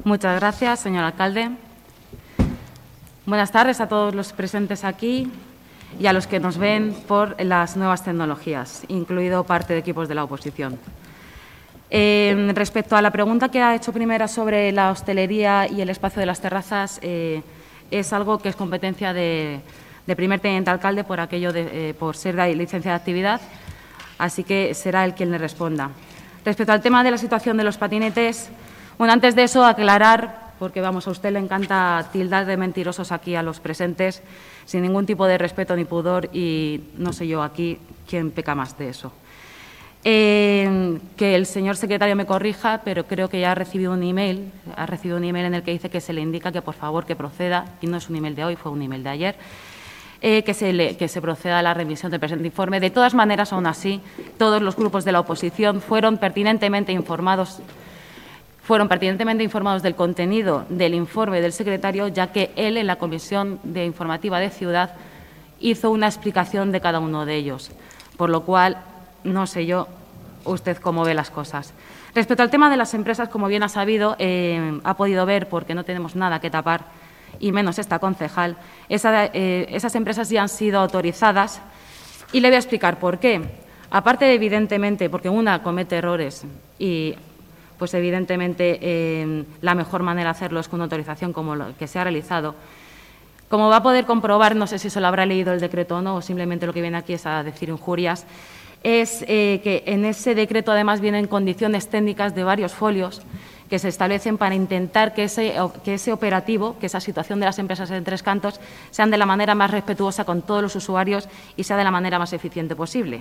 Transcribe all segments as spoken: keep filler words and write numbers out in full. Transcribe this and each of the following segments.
Muchas gracias, señor alcalde. Buenas tardes a todos los presentes aquí y a los que nos ven por las nuevas tecnologías, incluido parte de equipos de la oposición. Eh, respecto a la pregunta que ha hecho primera sobre la hostelería y el espacio de las terrazas, eh, es algo que es competencia de, de primer teniente alcalde por aquello de, eh, por ser de licencia de actividad, así que será él quien le responda. Respecto al tema de la situación de los patinetes, bueno, antes de eso aclarar, porque vamos, a usted le encanta tildar de mentirosos aquí a los presentes, sin ningún tipo de respeto ni pudor, y no sé yo aquí quién peca más de eso. Eh, que el señor secretario me corrija, pero creo que ya ha recibido un email, ha recibido un email en el que dice que se le indica que por favor que proceda, y no es un email de hoy, fue un email de ayer, eh, que, se le, que se proceda a la remisión del presente informe. De todas maneras, aún así, todos los grupos de la oposición fueron pertinentemente informados fueron pertinentemente informados del contenido del informe del secretario, ya que él, en la Comisión de Informativa de Ciudad, hizo una explicación de cada uno de ellos, por lo cual no sé yo usted cómo ve las cosas. Respecto al tema de las empresas, como bien ha sabido, eh, ha podido ver, porque no tenemos nada que tapar, y menos esta concejal, esa, eh, esas empresas ya han sido autorizadas y le voy a explicar por qué. Aparte, evidentemente, porque una comete errores y pues evidentemente eh, la mejor manera de hacerlo es con una autorización como lo que se ha realizado. Como va a poder comprobar, no sé si se lo habrá leído el decreto o no, o simplemente lo que viene aquí es a decir injurias, es eh, que en ese decreto además vienen condiciones técnicas de varios folios que se establecen para intentar que ese, que ese operativo, que esa situación de las empresas en Tres Cantos, sean de la manera más respetuosa con todos los usuarios y sea de la manera más eficiente posible.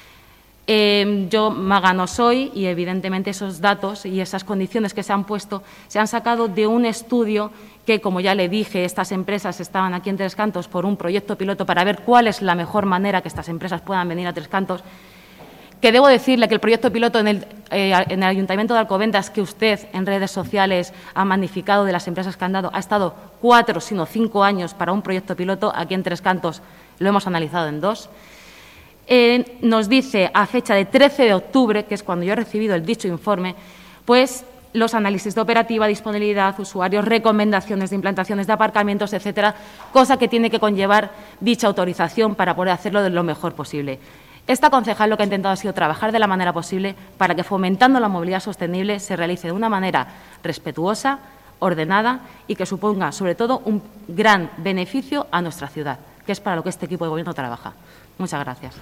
Eh, yo maga no soy y, evidentemente, esos datos y esas condiciones que se han puesto se han sacado de un estudio que, como ya le dije, estas empresas estaban aquí en Tres Cantos por un proyecto piloto para ver cuál es la mejor manera que estas empresas puedan venir a Tres Cantos, que debo decirle que el proyecto piloto en el, eh, en el Ayuntamiento de Alcobendas, que usted en redes sociales ha magnificado de las empresas que han dado, ha estado cuatro, sino cinco años para un proyecto piloto. Aquí en Tres Cantos lo hemos analizado en dos. Eh, nos dice a fecha de trece de octubre, que es cuando yo he recibido el dicho informe, pues los análisis de operativa, disponibilidad, usuarios, recomendaciones de implantaciones de aparcamientos, etcétera, cosa que tiene que conllevar dicha autorización para poder hacerlo de lo mejor posible. Esta concejal lo que ha intentado ha sido trabajar de la manera posible para que, fomentando la movilidad sostenible, se realice de una manera respetuosa, ordenada y que suponga, sobre todo, un gran beneficio a nuestra ciudad, que es para lo que este equipo de Gobierno trabaja. Muchas gracias.